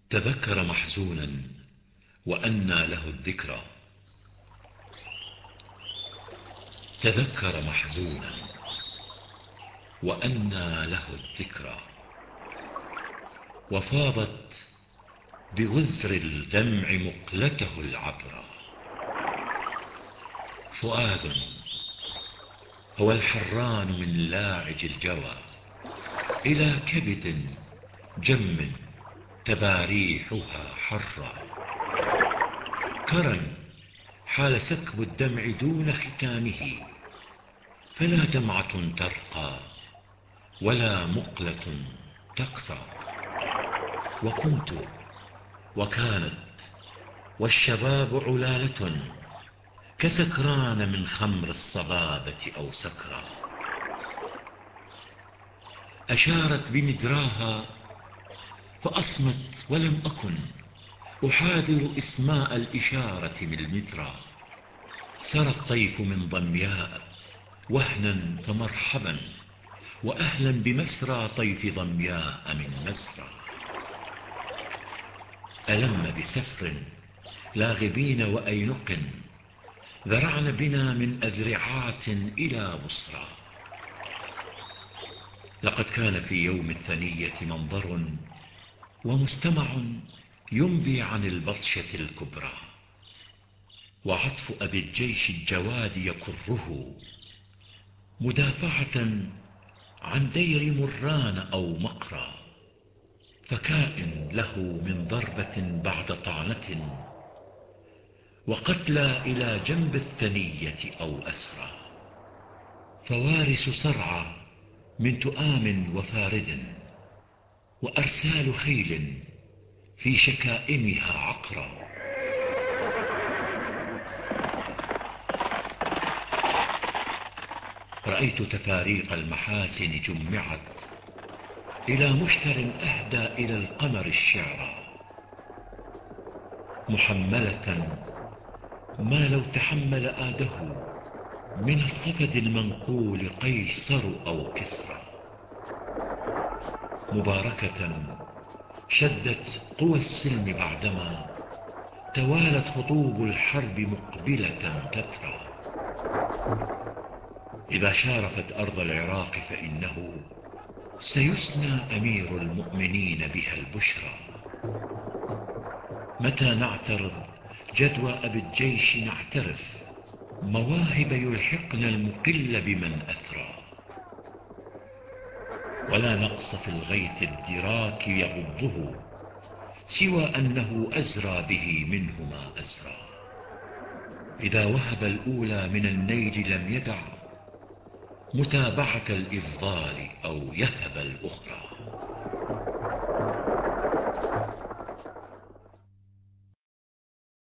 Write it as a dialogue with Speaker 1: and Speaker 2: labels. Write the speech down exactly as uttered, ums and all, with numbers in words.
Speaker 1: تذكر محزونا وأنى له الذكرى. تذكر محزونا وأنى له الذكرى، وفاضت بوزر الدمع مقلته العبرة. فؤاد هو الحران من لاعج الجوى، إلى كبد جم تباريحها حرا. كرا حال سكب الدمع دون ختامه، فلا دمعة ترقى ولا مقلة تقطع. وكنت وكانت والشباب علالة، كسكران من خمر الصبابة أو سكرا. أشارت بمدراها فأصمت، ولم أكن أحاذر إسماء الإشارة من المدرى. سرى الطيف من ضمياء وهنا فمرحبا، وأهلا بمسرى طيف ضمياء من مسرى. ألم بسفر لاغبين وأينق، ذرعن بنا من أذرعات إلى بصرى. لقد كان في يوم الثنية منظر ومستمع ينبي عن البطشة الكبرى، وعطف أبي الجيش الجواد يكره، مدافعة عن دير مران أو مقرى. فكائن له من ضربة بعد طعنة، وقتلى إلى جنب الثنية أو أسرى. فوارس صرعى من تؤام وفارد، وأرسال خيل في شكائمها عقرى. رأيت تفاريق المحاسن جمعت، إلى مشتر أهدى إلى القمر الشعرى. محملة ما لو تحمل آده، من الصفد المنقول قيصر أو كسرى. مباركة شدت قوى السلم بعدما توالت خطوب الحرب مقبلة تترى. إذا شارفت أرض العراق فإنه سيسنى أمير المؤمنين بها البشرى. متى نعترض جدوى أبي الجيش نعترف، مواهب يلحقنا المقل بمن أثرى. ولا نقص في الغيث الدراك يغضه، سوى أنه أزرى به منه ما أزرى. إذا وهب الأولى من النيل لم يدع متابعة الإفضال أو يهب الأخرى.